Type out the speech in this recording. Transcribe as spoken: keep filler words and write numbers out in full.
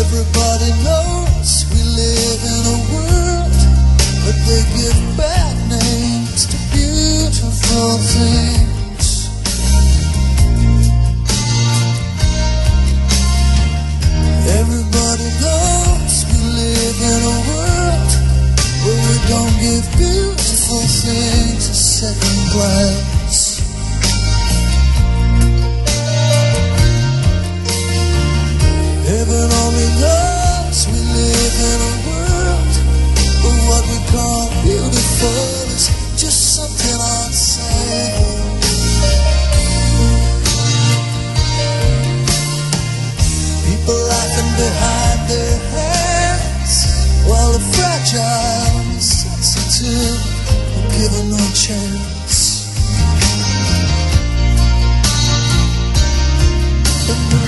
Everybody knows we live in a world, but they give bad names to beautiful things. Everybody knows we live in a world where we don't give beautiful things a second glance. Heaven only knows we live in a world where what we call beautiful is just something unseen. People laughing behind their hands while the fragile and sensitive are given no chance. And